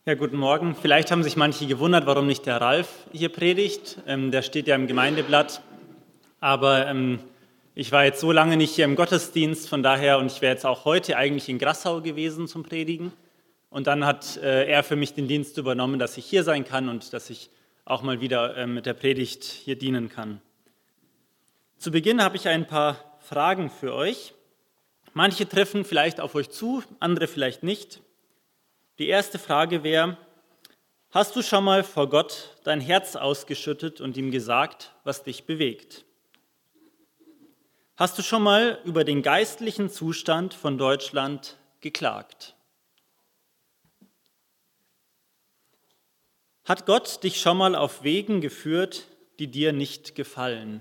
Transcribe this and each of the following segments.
Ja, guten Morgen. Vielleicht haben sich manche gewundert, warum nicht der Ralf hier predigt. Der steht ja im Gemeindeblatt. Aber ich war jetzt so lange nicht hier im Gottesdienst, von daher, und ich wäre jetzt auch heute eigentlich in Grassau gewesen zum Predigen. Und dann hat er für mich den Dienst übernommen, dass ich hier sein kann und dass ich auch mal wieder mit der Predigt hier dienen kann. Zu Beginn habe ich ein paar Fragen für euch. Manche treffen vielleicht auf euch zu, andere vielleicht nicht. Die erste Frage wäre: Hast du schon mal vor Gott dein Herz ausgeschüttet und ihm gesagt, was dich bewegt? Hast du schon mal über den geistlichen Zustand von Deutschland geklagt? Hat Gott dich schon mal auf Wegen geführt, die dir nicht gefallen?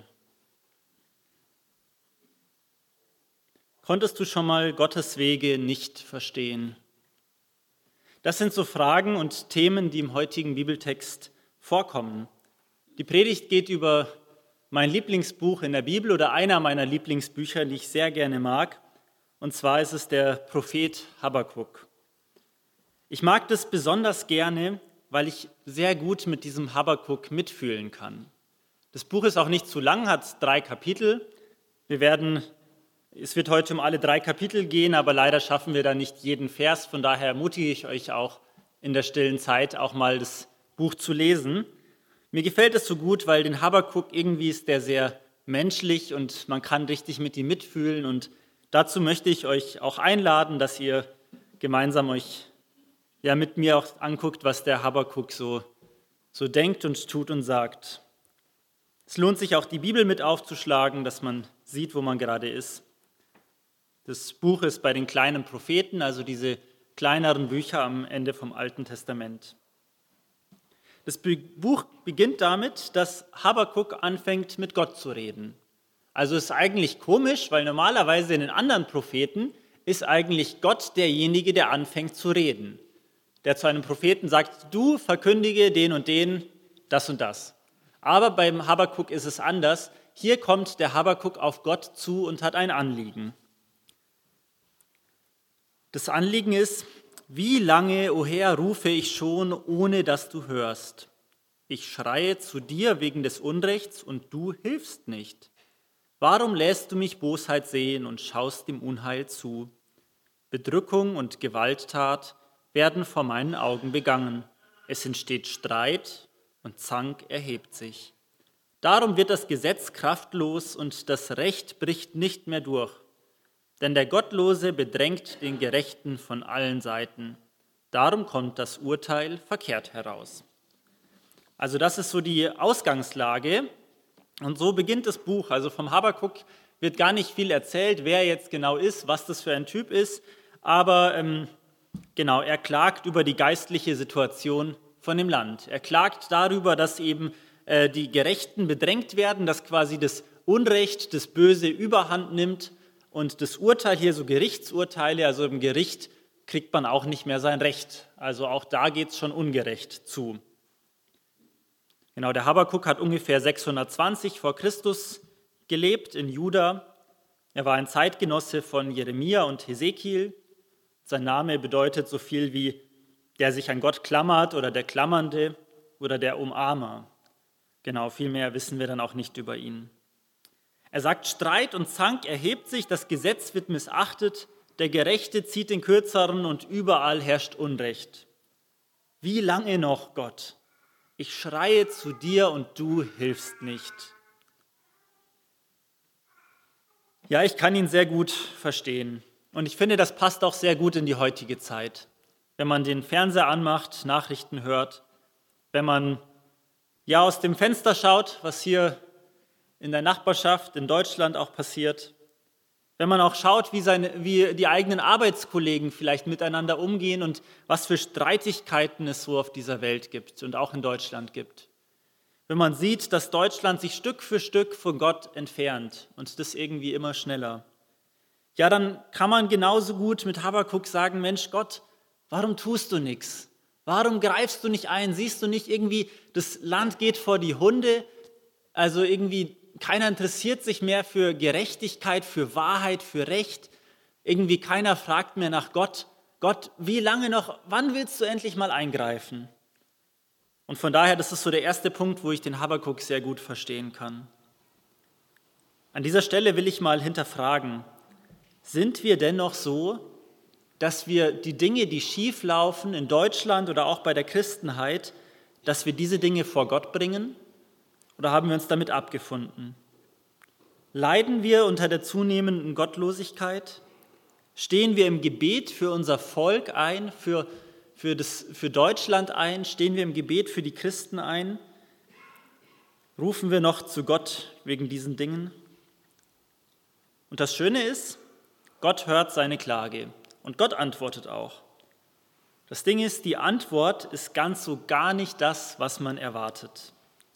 Konntest du schon mal Gottes Wege nicht verstehen? Das sind so Fragen und Themen, die im heutigen Bibeltext vorkommen. Die Predigt geht über mein Lieblingsbuch in der Bibel oder einer meiner Lieblingsbücher, die ich sehr gerne mag. Und zwar ist es der Prophet Habakuk. Ich mag das besonders gerne, weil ich sehr gut mit diesem Habakuk mitfühlen kann. Das Buch ist auch nicht zu lang, hat 3 Kapitel. Es wird heute um alle 3 Kapitel gehen, aber leider schaffen wir da nicht jeden Vers. Von daher ermutige ich euch auch in der stillen Zeit auch mal das Buch zu lesen. Mir gefällt es so gut, weil den Habakuk irgendwie ist der sehr menschlich und man kann richtig mit ihm mitfühlen. Und dazu möchte ich euch auch einladen, dass ihr gemeinsam euch mit mir auch anguckt, was der Habakuk so denkt und tut und sagt. Es lohnt sich auch, die Bibel mit aufzuschlagen, dass man sieht, wo man gerade ist. Das Buch ist bei den kleinen Propheten, also diese kleineren Bücher am Ende vom Alten Testament. Das Buch beginnt damit, dass Habakuk anfängt, mit Gott zu reden. Also ist eigentlich komisch, weil normalerweise in den anderen Propheten ist eigentlich Gott derjenige, der anfängt zu reden. Der zu einem Propheten sagt: Du verkündige den und den, das und das. Aber beim Habakuk ist es anders. Hier kommt der Habakuk auf Gott zu und hat ein Anliegen. Das Anliegen ist: Wie lange, o Herr, rufe ich schon, ohne dass du hörst? Ich schreie zu dir wegen des Unrechts und du hilfst nicht. Warum lässt du mich Bosheit sehen und schaust dem Unheil zu? Bedrückung und Gewalttat werden vor meinen Augen begangen. Es entsteht Streit und Zank erhebt sich. Darum wird das Gesetz kraftlos und das Recht bricht nicht mehr durch. Denn der Gottlose bedrängt den Gerechten von allen Seiten. Darum kommt das Urteil verkehrt heraus. Also das ist so die Ausgangslage. Und so beginnt das Buch. Also vom Habakuk wird gar nicht viel erzählt, wer jetzt genau ist, was das für ein Typ ist. Aber er klagt über die geistliche Situation von dem Land. Er klagt darüber, dass eben die Gerechten bedrängt werden, dass quasi das Unrecht, das Böse Überhand nimmt. Und das Urteil hier, so Gerichtsurteile, also im Gericht kriegt man auch nicht mehr sein Recht. Also auch da geht es schon ungerecht zu. Genau, der Habakuk hat ungefähr 620 vor Christus gelebt in Juda. Er war ein Zeitgenosse von Jeremia und Hesekiel. Sein Name bedeutet so viel wie der sich an Gott klammert oder der Klammernde oder der Umarmer. Genau, viel mehr wissen wir dann auch nicht über ihn. Er sagt, Streit und Zank erhebt sich, das Gesetz wird missachtet, der Gerechte zieht den Kürzeren und überall herrscht Unrecht. Wie lange noch, Gott? Ich schreie zu dir und du hilfst nicht. Ja, ich kann ihn sehr gut verstehen. Und ich finde, das passt auch sehr gut in die heutige Zeit. Wenn man den Fernseher anmacht, Nachrichten hört, wenn man aus dem Fenster schaut, was hier in der Nachbarschaft, in Deutschland auch passiert. Wenn man auch schaut, wie die eigenen Arbeitskollegen vielleicht miteinander umgehen und was für Streitigkeiten es so auf dieser Welt gibt und auch in Deutschland gibt. Wenn man sieht, dass Deutschland sich Stück für Stück von Gott entfernt und das irgendwie immer schneller. Ja, dann kann man genauso gut mit Habakuk sagen, Mensch Gott, warum tust du nichts? Warum greifst du nicht ein? Siehst du nicht irgendwie, das Land geht vor die Hunde, also irgendwie keiner interessiert sich mehr für Gerechtigkeit, für Wahrheit, für Recht. Irgendwie keiner fragt mehr nach Gott. Gott, wie lange noch, wann willst du endlich mal eingreifen? Und von daher, das ist so der erste Punkt, wo ich den Habakuk sehr gut verstehen kann. An dieser Stelle will ich mal hinterfragen, sind wir dennoch so, dass wir die Dinge, die schief laufen in Deutschland oder auch bei der Christenheit, dass wir diese Dinge vor Gott bringen? Oder haben wir uns damit abgefunden? Leiden wir unter der zunehmenden Gottlosigkeit? Stehen wir im Gebet für unser Volk ein, für Deutschland ein? Stehen wir im Gebet für die Christen ein? Rufen wir noch zu Gott wegen diesen Dingen? Und das Schöne ist, Gott hört seine Klage und Gott antwortet auch. Das Ding ist, die Antwort ist ganz so gar nicht das, was man erwartet.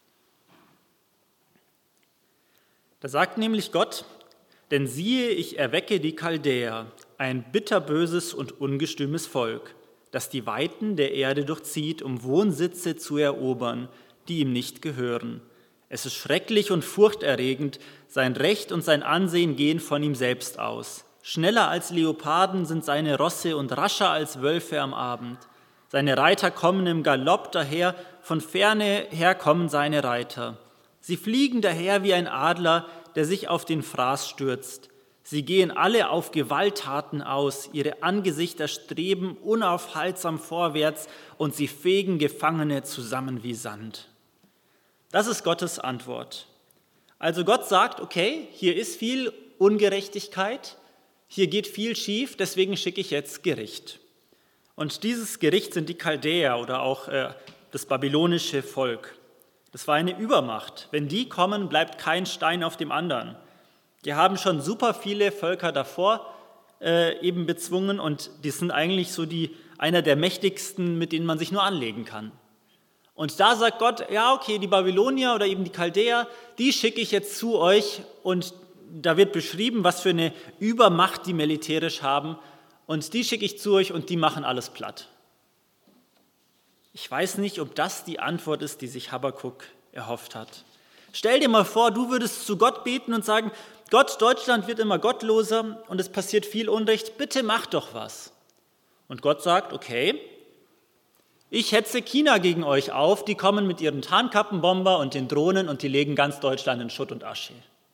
Da sagt nämlich Gott, denn siehe, ich erwecke die Chaldäer, ein bitterböses und ungestümes Volk, das die Weiten der Erde durchzieht, um Wohnsitze zu erobern, die ihm nicht gehören. Es ist schrecklich und furchterregend, sein Recht und sein Ansehen gehen von ihm selbst aus. Schneller als Leoparden sind seine Rosse und rascher als Wölfe am Abend. Seine Reiter kommen im Galopp daher, von ferne her kommen seine Reiter. Sie fliegen daher wie ein Adler, der sich auf den Fraß stürzt. Sie gehen alle auf Gewalttaten aus, ihre Angesichter streben unaufhaltsam vorwärts und sie fegen Gefangene zusammen wie Sand. Das ist Gottes Antwort. Also Gott sagt, okay, hier ist viel Ungerechtigkeit, hier geht viel schief, deswegen schicke ich jetzt Gericht. Und dieses Gericht sind die Chaldäer oder auch das babylonische Volk. Das war eine Übermacht. Wenn die kommen, bleibt kein Stein auf dem anderen. Die haben schon super viele Völker davor eben bezwungen und die sind eigentlich so einer der mächtigsten, mit denen man sich nur anlegen kann. Und da sagt Gott, ja okay, die Babylonier oder eben die Chaldäer, die schicke ich jetzt zu euch und da wird beschrieben, was für eine Übermacht die militärisch haben und die schicke ich zu euch und die machen alles platt. Ich weiß nicht, ob das die Antwort ist, die sich Habakuk erhofft hat. Stell dir mal vor, du würdest zu Gott beten und sagen, Gott, Deutschland wird immer gottloser und es passiert viel Unrecht, bitte mach doch was. Und Gott sagt, okay, ich hetze China gegen euch auf, die kommen mit ihren Tarnkappenbomber und den Drohnen und die legen ganz Deutschland in Schutt und Asche.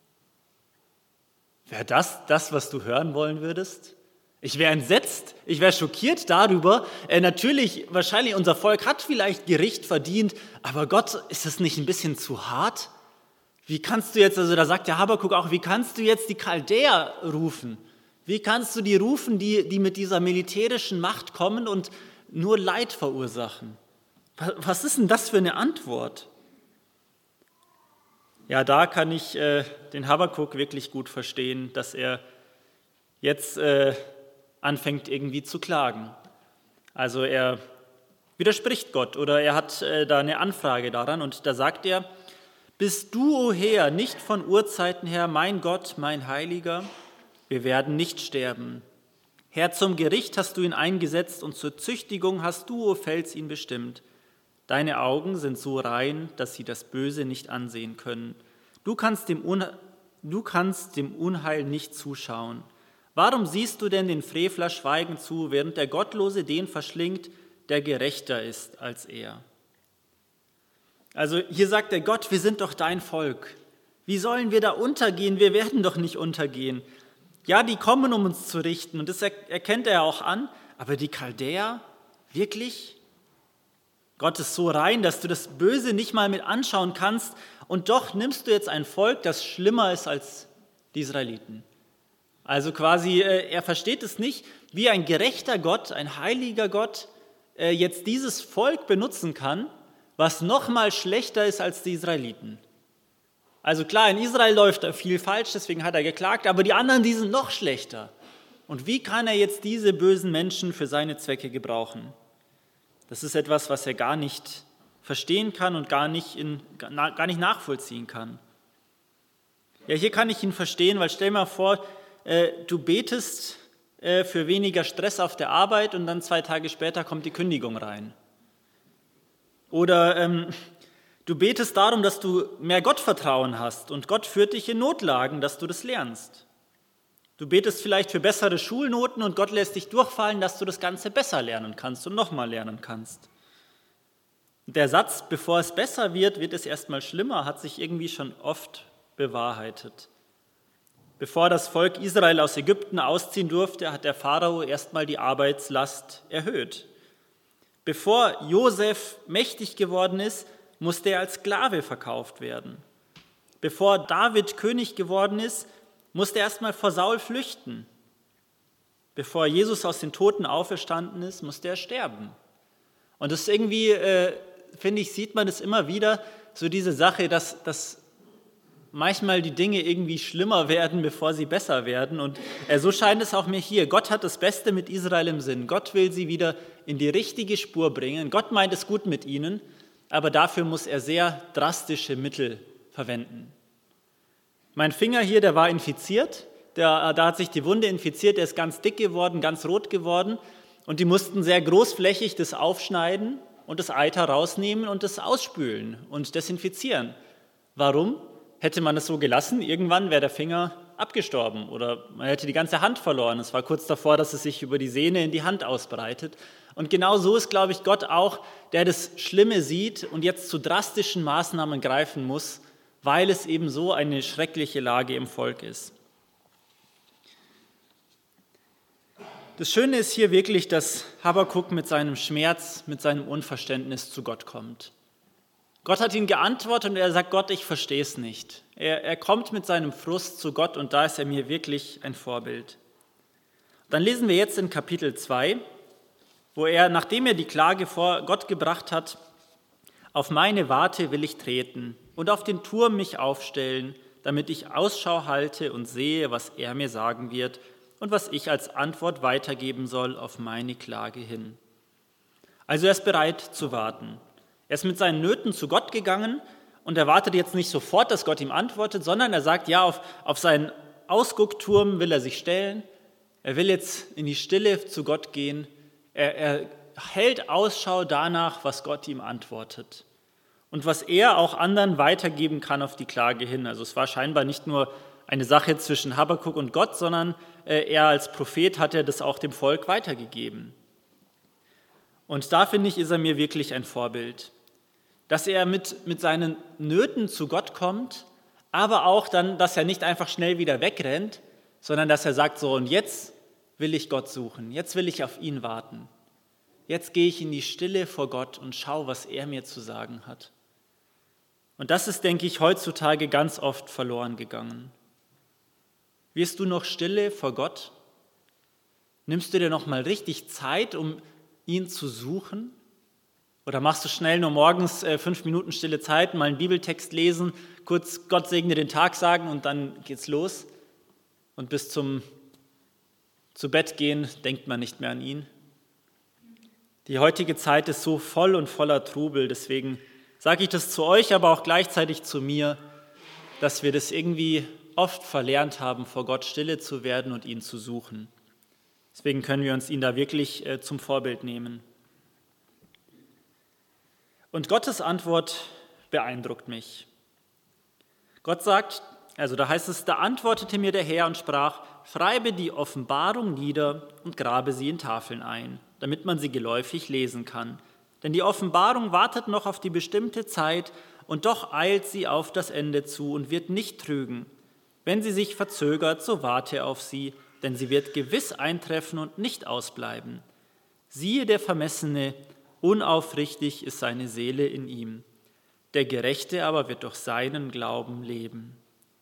Wäre das, was du hören wollen würdest? Ich wäre entsetzt, ich wäre schockiert darüber. Natürlich, wahrscheinlich unser Volk hat vielleicht Gericht verdient, aber Gott, ist das nicht ein bisschen zu hart? Wie kannst du jetzt, also da sagt der Habakuk auch, wie kannst du jetzt die Chaldäer rufen? Wie kannst du die rufen, die mit dieser militärischen Macht kommen und nur Leid verursachen? Was ist denn das für eine Antwort? Ja, da kann ich den Habakuk wirklich gut verstehen, dass er jetzt anfängt irgendwie zu klagen. Also er widerspricht Gott oder er hat da eine Anfrage daran und da sagt er, bist du, o Herr, nicht von Urzeiten her, mein Gott, mein Heiliger? Wir werden nicht sterben. Herr, zum Gericht hast du ihn eingesetzt und zur Züchtigung hast du, o Fels, ihn bestimmt. Deine Augen sind so rein, dass sie das Böse nicht ansehen können. Du kannst dem Unheil nicht zuschauen. Warum siehst du denn den Frevler schweigend zu, während der Gottlose den verschlingt, der gerechter ist als er? Also hier sagt der Gott, wir sind doch dein Volk. Wie sollen wir da untergehen? Wir werden doch nicht untergehen. Ja, die kommen, um uns zu richten und das erkennt er auch an, aber die Chaldäer, wirklich? Gott ist so rein, dass du das Böse nicht mal mit anschauen kannst und doch nimmst du jetzt ein Volk, das schlimmer ist als die Israeliten. Also quasi, er versteht es nicht, wie ein gerechter Gott, ein heiliger Gott jetzt dieses Volk benutzen kann, was noch mal schlechter ist als die Israeliten. Also klar, in Israel läuft da viel falsch, deswegen hat er geklagt, aber die anderen, die sind noch schlechter. Und wie kann er jetzt diese bösen Menschen für seine Zwecke gebrauchen? Das ist etwas, was er gar nicht verstehen kann und gar nicht nachvollziehen kann. Ja, hier kann ich ihn verstehen, weil stell dir mal vor, du betest für weniger Stress auf der Arbeit und dann 2 Tage später kommt die Kündigung rein. Oder du betest darum, dass du mehr Gottvertrauen hast und Gott führt dich in Notlagen, dass du das lernst. Du betest vielleicht für bessere Schulnoten und Gott lässt dich durchfallen, dass du das Ganze besser lernen kannst und nochmal lernen kannst. Der Satz, bevor es besser wird, wird es erstmal schlimmer, hat sich irgendwie schon oft bewahrheitet. Bevor das Volk Israel aus Ägypten ausziehen durfte, hat der Pharao erstmal die Arbeitslast erhöht. Bevor Josef mächtig geworden ist, musste er als Sklave verkauft werden. Bevor David König geworden ist, musste er erstmal vor Saul flüchten. Bevor Jesus aus den Toten auferstanden ist, musste er sterben. Und das ist irgendwie, finde ich, sieht man das immer wieder, so diese Sache, dass manchmal die Dinge irgendwie schlimmer werden, bevor sie besser werden. Und so scheint es auch mir hier. Gott hat das Beste mit Israel im Sinn. Gott will sie wieder in die richtige Spur bringen. Gott meint es gut mit ihnen, aber dafür muss er sehr drastische Mittel verwenden. Mein Finger hier, der war infiziert. Da hat sich die Wunde infiziert, der ist ganz dick geworden, ganz rot geworden. Und die mussten sehr großflächig das aufschneiden und das Eiter rausnehmen und das ausspülen und desinfizieren. Warum? Hätte man es so gelassen, irgendwann wäre der Finger abgestorben oder man hätte die ganze Hand verloren. Es war kurz davor, dass es sich über die Sehne in die Hand ausbreitet. Und genau so ist, glaube ich, Gott auch, der das Schlimme sieht und jetzt zu drastischen Maßnahmen greifen muss, weil es eben so eine schreckliche Lage im Volk ist. Das Schöne ist hier wirklich, dass Habakuk mit seinem Schmerz, mit seinem Unverständnis zu Gott kommt. Gott hat ihn geantwortet und er sagt, Gott, ich verstehe es nicht. Er kommt mit seinem Frust zu Gott und da ist er mir wirklich ein Vorbild. Dann lesen wir jetzt in Kapitel 2, wo er, nachdem er die Klage vor Gott gebracht hat, auf meine Warte will ich treten und auf den Turm mich aufstellen, damit ich Ausschau halte und sehe, was er mir sagen wird und was ich als Antwort weitergeben soll auf meine Klage hin. Also er ist bereit zu warten. Er ist mit seinen Nöten zu Gott gegangen und er wartet jetzt nicht sofort, dass Gott ihm antwortet, sondern er sagt, ja, auf seinen Ausguckturm will er sich stellen. Er will jetzt in die Stille zu Gott gehen. Er hält Ausschau danach, was Gott ihm antwortet und was er auch anderen weitergeben kann auf die Klage hin. Also es war scheinbar nicht nur eine Sache zwischen Habakuk und Gott, sondern er als Prophet hat er das auch dem Volk weitergegeben. Und da, finde ich, ist er mir wirklich ein Vorbild, dass er mit seinen Nöten zu Gott kommt, aber auch dann, dass er nicht einfach schnell wieder wegrennt, sondern dass er sagt, so und jetzt will ich Gott suchen, jetzt will ich auf ihn warten. Jetzt gehe ich in die Stille vor Gott und schaue, was er mir zu sagen hat. Und das ist, denke ich, heutzutage ganz oft verloren gegangen. Wirst du noch Stille vor Gott? Nimmst du dir noch mal richtig Zeit, um ihn zu suchen? Oder machst du schnell nur morgens 5 Minuten stille Zeit, mal einen Bibeltext lesen, kurz Gott segne den Tag sagen und dann geht's los? Und bis zu Bett gehen denkt man nicht mehr an ihn. Die heutige Zeit ist so voll und voller Trubel, deswegen sage ich das zu euch, aber auch gleichzeitig zu mir, dass wir das irgendwie oft verlernt haben, vor Gott stille zu werden und ihn zu suchen. Deswegen können wir uns ihn da wirklich zum Vorbild nehmen. Und Gottes Antwort beeindruckt mich. Gott sagt, also da heißt es, da antwortete mir der Herr und sprach, schreibe die Offenbarung nieder und grabe sie in Tafeln ein, damit man sie geläufig lesen kann. Denn die Offenbarung wartet noch auf die bestimmte Zeit und doch eilt sie auf das Ende zu und wird nicht trügen. Wenn sie sich verzögert, so warte auf sie, denn sie wird gewiss eintreffen und nicht ausbleiben. Siehe, der Vermessene, unaufrichtig ist seine Seele in ihm. Der Gerechte aber wird durch seinen Glauben leben.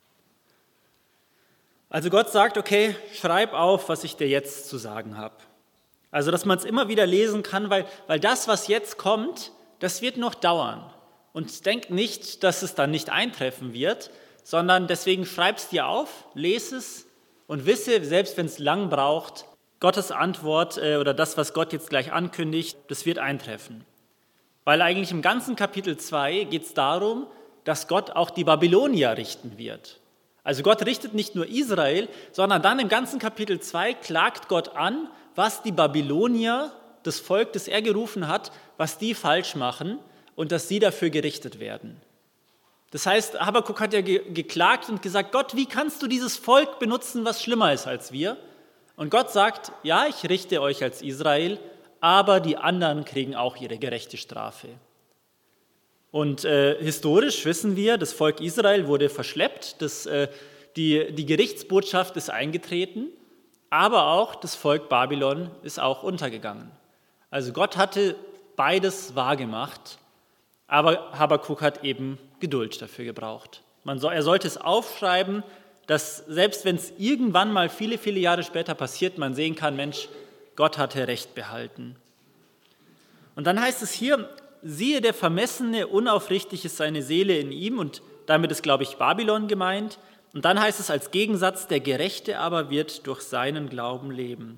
Also Gott sagt, okay, schreib auf, was ich dir jetzt zu sagen habe. Also, dass man es immer wieder lesen kann, weil das, was jetzt kommt, das wird noch dauern. Und denk nicht, dass es dann nicht eintreffen wird, sondern deswegen schreib es dir auf, lese es und wisse, selbst wenn es lang braucht, Gottes Antwort oder das, was Gott jetzt gleich ankündigt, das wird eintreffen. Weil eigentlich im ganzen Kapitel 2 geht es darum, dass Gott auch die Babylonier richten wird. Also Gott richtet nicht nur Israel, sondern dann im ganzen Kapitel 2 klagt Gott an, was die Babylonier, das Volk, das er gerufen hat, was die falsch machen und dass sie dafür gerichtet werden. Das heißt, Habakuk hat ja geklagt und gesagt, Gott, wie kannst du dieses Volk benutzen, was schlimmer ist als wir? Und Gott sagt, ja, ich richte euch als Israel, aber die anderen kriegen auch ihre gerechte Strafe. Und historisch wissen wir, das Volk Israel wurde verschleppt, die Gerichtsbotschaft ist eingetreten, aber auch das Volk Babylon ist auch untergegangen. Also Gott hatte beides wahrgemacht, aber Habakuk hat eben Geduld dafür gebraucht. Er sollte es aufschreiben, dass selbst wenn es irgendwann mal viele, viele Jahre später passiert, man sehen kann, Mensch, Gott hatte Recht behalten. Und dann heißt es hier, siehe, der Vermessene, unaufrichtig ist seine Seele in ihm, und damit ist, glaube ich, Babylon gemeint. Und dann heißt es als Gegensatz, der Gerechte aber wird durch seinen Glauben leben.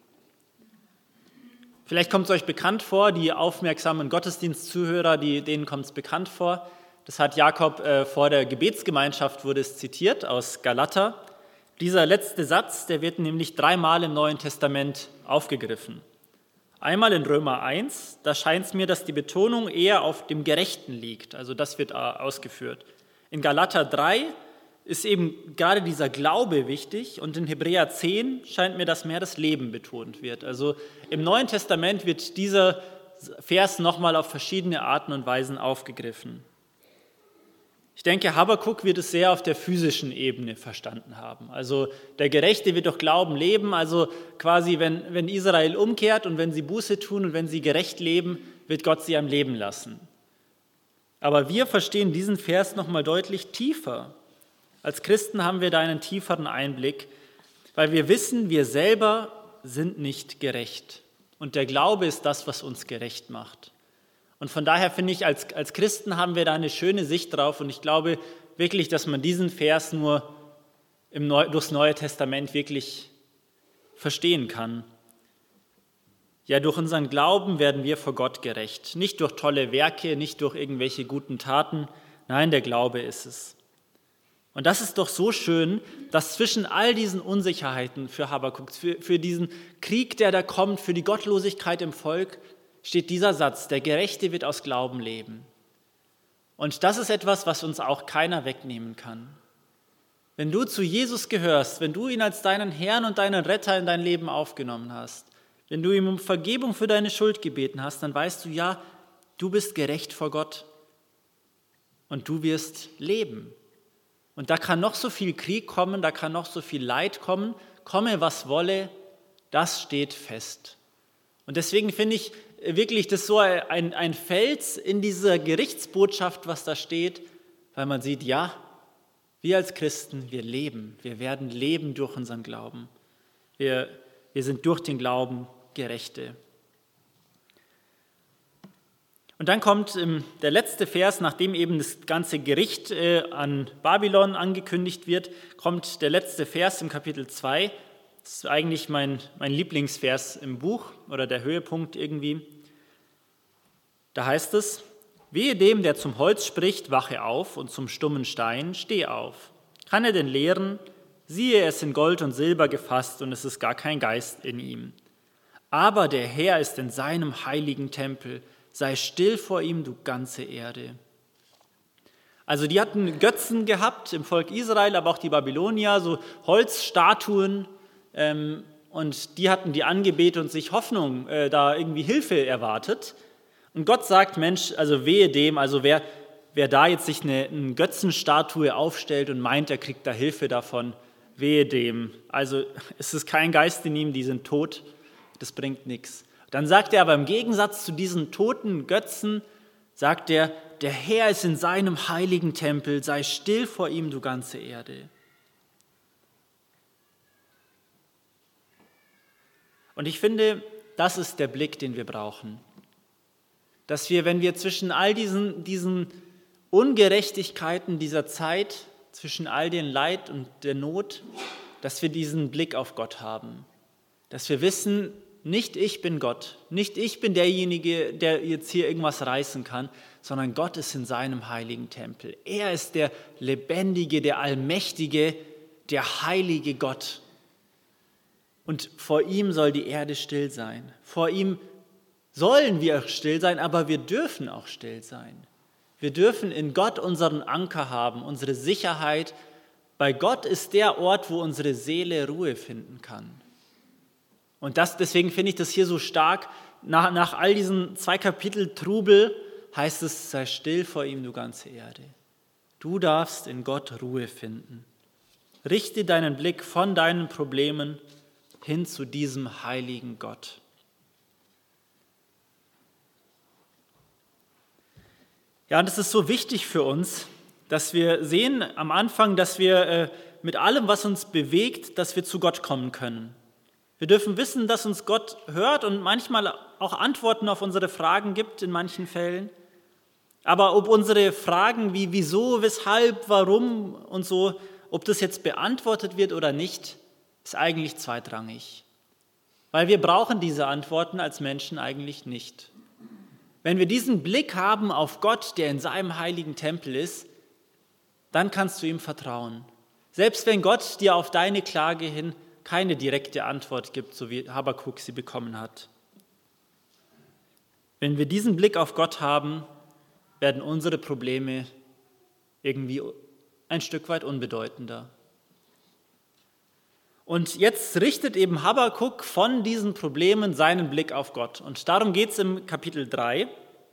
Vielleicht kommt es euch bekannt vor, die aufmerksamen Gottesdienstzuhörer, denen kommt es bekannt vor. Das hat Jakob vor der Gebetsgemeinschaft, wurde es zitiert, aus Galater. Dieser letzte Satz, der wird nämlich 3-mal im Neuen Testament aufgegriffen. Einmal in Römer 1, da scheint es mir, dass die Betonung eher auf dem Gerechten liegt, also das wird ausgeführt. In Galater 3 ist eben gerade dieser Glaube wichtig, und in Hebräer 10 scheint mir, dass mehr das Leben betont wird. Also im Neuen Testament wird dieser Vers nochmal auf verschiedene Arten und Weisen aufgegriffen. Ich denke, Habakuk wird es sehr auf der physischen Ebene verstanden haben. Also der Gerechte wird durch Glauben leben, also quasi wenn Israel umkehrt und wenn sie Buße tun und wenn sie gerecht leben, wird Gott sie am Leben lassen. Aber wir verstehen diesen Vers nochmal deutlich tiefer. Als Christen haben wir da einen tieferen Einblick, weil wir wissen, wir selber sind nicht gerecht. Und der Glaube ist das, was uns gerecht macht. Und von daher finde ich, als Christen haben wir da eine schöne Sicht drauf. Und ich glaube wirklich, dass man diesen Vers nur durchs Neue Testament wirklich verstehen kann. Ja, durch unseren Glauben werden wir vor Gott gerecht. Nicht durch tolle Werke, nicht durch irgendwelche guten Taten. Nein, der Glaube ist es. Und das ist doch so schön, dass zwischen all diesen Unsicherheiten für Habakuk, für diesen Krieg, der da kommt, für die Gottlosigkeit im Volk, steht dieser Satz, der Gerechte wird aus Glauben leben. Und das ist etwas, was uns auch keiner wegnehmen kann. Wenn du zu Jesus gehörst, wenn du ihn als deinen Herrn und deinen Retter in dein Leben aufgenommen hast, wenn du ihm um Vergebung für deine Schuld gebeten hast, dann weißt du, ja, du bist gerecht vor Gott und du wirst leben. Und da kann noch so viel Krieg kommen, da kann noch so viel Leid kommen, komme was wolle, das steht fest. Und deswegen finde ich wirklich das so ein Fels in dieser Gerichtsbotschaft, was da steht, weil man sieht, ja, wir als Christen, wir leben, wir werden leben durch unseren Glauben. Wir sind durch den Glauben Gerechte. Und dann kommt der letzte Vers, nachdem eben das ganze Gericht an Babylon angekündigt wird, kommt der letzte Vers im Kapitel 2. Das ist eigentlich mein Lieblingsvers im Buch oder der Höhepunkt irgendwie. Da heißt es, wehe dem, der zum Holz spricht, wache auf, und zum stummen Stein, steh auf. Kann er denn lehren? Siehe, es in Gold und Silber gefasst, und es ist gar kein Geist in ihm. Aber der Herr ist in seinem heiligen Tempel. Sei still vor ihm, du ganze Erde. Also die hatten Götzen gehabt im Volk Israel, aber auch die Babylonier, so Holzstatuen, und die hatten die angebetet und sich Hoffnung, da irgendwie Hilfe erwartet. Und Gott sagt, Mensch, also wehe dem, also wer da jetzt sich eine Götzenstatue aufstellt und meint, er kriegt da Hilfe davon, wehe dem. Also es ist kein Geist in ihm, die sind tot, das bringt nichts. Dann sagt er aber im Gegensatz zu diesen toten Götzen, sagt er, der Herr ist in seinem heiligen Tempel, sei still vor ihm, du ganze Erde. Und ich finde, das ist der Blick, den wir brauchen. Dass wir, wenn wir zwischen all diesen Ungerechtigkeiten dieser Zeit, zwischen all dem Leid und der Not, dass wir diesen Blick auf Gott haben. Dass wir wissen, nicht ich bin Gott, nicht ich bin derjenige, der jetzt hier irgendwas reißen kann, sondern Gott ist in seinem heiligen Tempel. Er ist der lebendige, der allmächtige, der heilige Gott. Und vor ihm soll die Erde still sein. Vor ihm sollen wir still sein, aber wir dürfen auch still sein. Wir dürfen in Gott unseren Anker haben, unsere Sicherheit. Bei Gott ist der Ort, wo unsere Seele Ruhe finden kann. Und deswegen finde ich das hier so stark. Nach all diesen 2 Kapitel Trubel heißt es, sei still vor ihm, du ganze Erde. Du darfst in Gott Ruhe finden. Richte deinen Blick von deinen Problemen hin zu diesem heiligen Gott. Ja, und es ist so wichtig für uns, dass wir sehen am Anfang, dass wir mit allem, was uns bewegt, dass wir zu Gott kommen können. Wir dürfen wissen, dass uns Gott hört und manchmal auch Antworten auf unsere Fragen gibt in manchen Fällen. Aber ob unsere Fragen wie wieso, weshalb, warum und so, ob das jetzt beantwortet wird oder nicht, ist eigentlich zweitrangig. Weil wir brauchen diese Antworten als Menschen eigentlich nicht. Wenn wir diesen Blick haben auf Gott, der in seinem heiligen Tempel ist, dann kannst du ihm vertrauen. Selbst wenn Gott dir auf deine Klage hin keine direkte Antwort gibt, so wie Habakuk sie bekommen hat. Wenn wir diesen Blick auf Gott haben, werden unsere Probleme irgendwie ein Stück weit unbedeutender. Und jetzt richtet eben Habakuk von diesen Problemen seinen Blick auf Gott. Und darum geht es im Kapitel 3,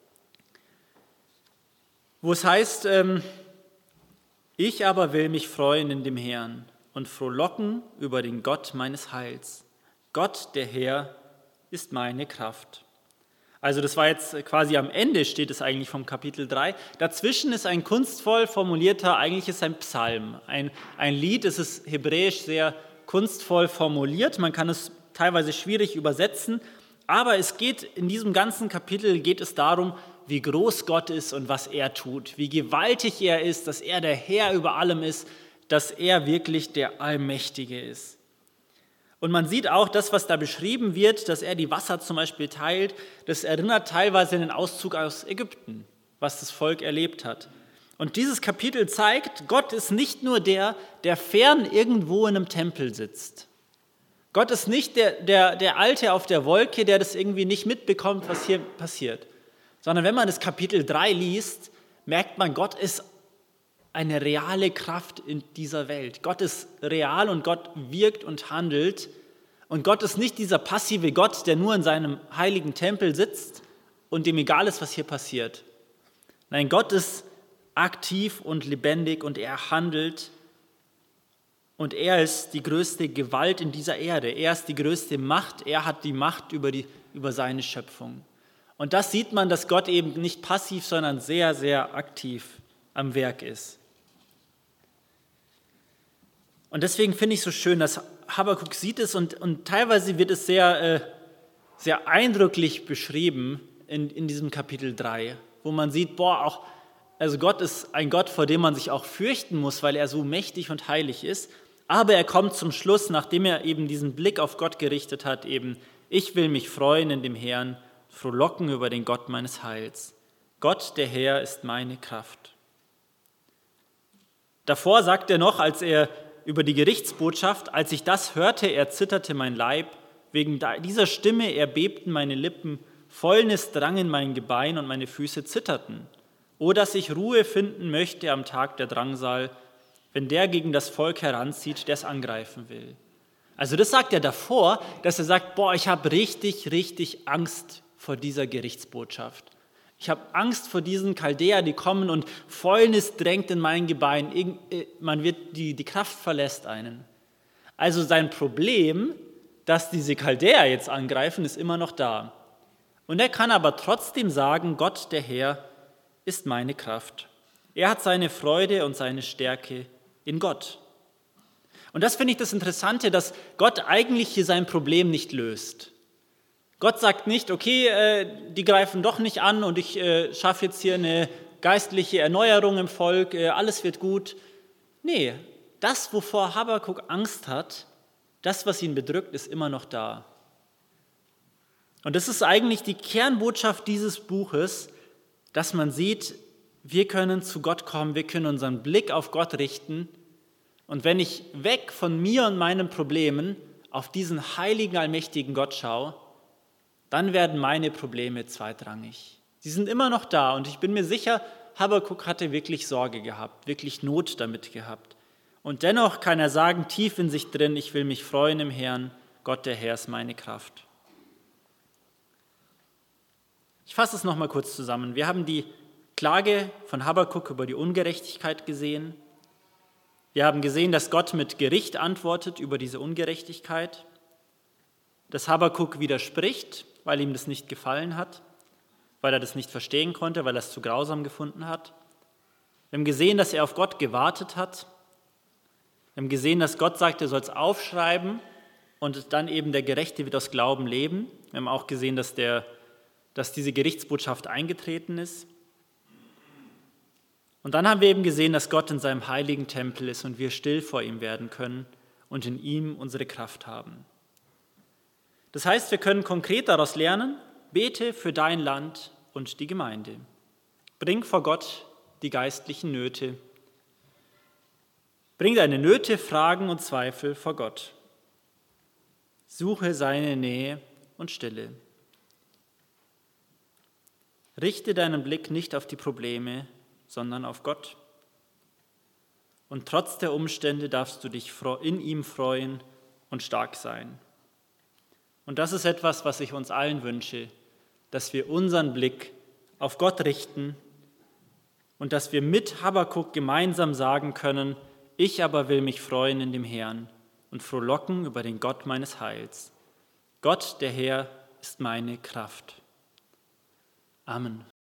wo es heißt, ich aber will mich freuen in dem Herrn und frohlocken über den Gott meines Heils. Gott, der Herr, ist meine Kraft. Also das war jetzt quasi am Ende, steht es eigentlich vom Kapitel 3. Dazwischen ist ein kunstvoll formulierter, eigentlich ist ein Psalm, ein Lied. Es ist hebräisch sehr kunstvoll formuliert, man kann es teilweise schwierig übersetzen, aber es geht in diesem ganzen Kapitel geht es darum, wie groß Gott ist und was er tut, wie gewaltig er ist, dass er der Herr über allem ist, dass er wirklich der Allmächtige ist. Und man sieht auch, das, was da beschrieben wird, dass er die Wasser zum Beispiel teilt, das erinnert teilweise an den Auszug aus Ägypten, was das Volk erlebt hat. Und dieses Kapitel zeigt, Gott ist nicht nur der fern irgendwo in einem Tempel sitzt. Gott ist nicht der Alte auf der Wolke, der das irgendwie nicht mitbekommt, was hier passiert. Sondern wenn man das Kapitel 3 liest, merkt man, Gott ist eine reale Kraft in dieser Welt. Gott ist real und Gott wirkt und handelt. Und Gott ist nicht dieser passive Gott, der nur in seinem heiligen Tempel sitzt und dem egal ist, was hier passiert. Nein, Gott ist aktiv und lebendig und er handelt und er ist die größte Gewalt in dieser Erde. Er ist die größte Macht, er hat die Macht über seine Schöpfung. Und das sieht man, dass Gott eben nicht passiv, sondern sehr, sehr aktiv am Werk ist. Und deswegen finde ich es so schön, dass Habakuk sieht es und teilweise wird es sehr, sehr eindrücklich beschrieben in diesem Kapitel 3, wo man sieht, also Gott ist ein Gott, vor dem man sich auch fürchten muss, weil er so mächtig und heilig ist. Aber er kommt zum Schluss, nachdem er eben diesen Blick auf Gott gerichtet hat, eben, ich will mich freuen in dem Herrn, frohlocken über den Gott meines Heils. Gott, der Herr, ist meine Kraft. Davor sagt er noch, als er über die Gerichtsbotschaft, als ich das hörte, erzitterte mein Leib, wegen dieser Stimme erbebten meine Lippen, Fäulnis drang in mein Gebein und meine Füße zitterten. O, dass ich Ruhe finden möchte am Tag der Drangsal, wenn der gegen das Volk heranzieht, der es angreifen will. Also das sagt er davor, dass er sagt, ich habe richtig, richtig Angst vor dieser Gerichtsbotschaft. Ich habe Angst vor diesen Chaldäer, die kommen und Fäulnis drängt in mein Gebein. Die Kraft verlässt einen. Also sein Problem, dass diese Chaldäer jetzt angreifen, ist immer noch da. Und er kann aber trotzdem sagen, Gott, der Herr, ist meine Kraft. Er hat seine Freude und seine Stärke in Gott. Und das finde ich das Interessante, dass Gott eigentlich hier sein Problem nicht löst. Gott sagt nicht, okay, die greifen doch nicht an und ich schaffe jetzt hier eine geistliche Erneuerung im Volk, alles wird gut. Nee, das, wovor Habakuk Angst hat, das, was ihn bedrückt, ist immer noch da. Und das ist eigentlich die Kernbotschaft dieses Buches, dass man sieht, wir können zu Gott kommen, wir können unseren Blick auf Gott richten. Und wenn ich weg von mir und meinen Problemen auf diesen heiligen, allmächtigen Gott schaue, dann werden meine Probleme zweitrangig. Sie sind immer noch da und ich bin mir sicher, Habakuk hatte wirklich Sorge gehabt, wirklich Not damit gehabt. Und dennoch kann er sagen, tief in sich drin, ich will mich freuen im Herrn, Gott der Herr ist meine Kraft. Ich fasse es nochmal kurz zusammen. Wir haben die Klage von Habakuk über die Ungerechtigkeit gesehen. Wir haben gesehen, dass Gott mit Gericht antwortet über diese Ungerechtigkeit, dass Habakuk widerspricht, weil ihm das nicht gefallen hat, weil er das nicht verstehen konnte, weil er es zu grausam gefunden hat. Wir haben gesehen, dass er auf Gott gewartet hat. Wir haben gesehen, dass Gott sagt, er soll es aufschreiben und dann eben der Gerechte wird aus Glauben leben. Wir haben auch gesehen, dass diese Gerichtsbotschaft eingetreten ist. Und dann haben wir eben gesehen, dass Gott in seinem heiligen Tempel ist und wir still vor ihm werden können und in ihm unsere Kraft haben. Das heißt, wir können konkret daraus lernen, bete für dein Land und die Gemeinde. Bring vor Gott die geistlichen Nöte. Bring deine Nöte, Fragen und Zweifel vor Gott. Suche seine Nähe und Stille. Richte deinen Blick nicht auf die Probleme, sondern auf Gott. Und trotz der Umstände darfst du dich in ihm freuen und stark sein. Und das ist etwas, was ich uns allen wünsche, dass wir unseren Blick auf Gott richten und dass wir mit Habakuk gemeinsam sagen können, ich aber will mich freuen in dem Herrn und frohlocken über den Gott meines Heils. Gott, der Herr, ist meine Kraft. Amen.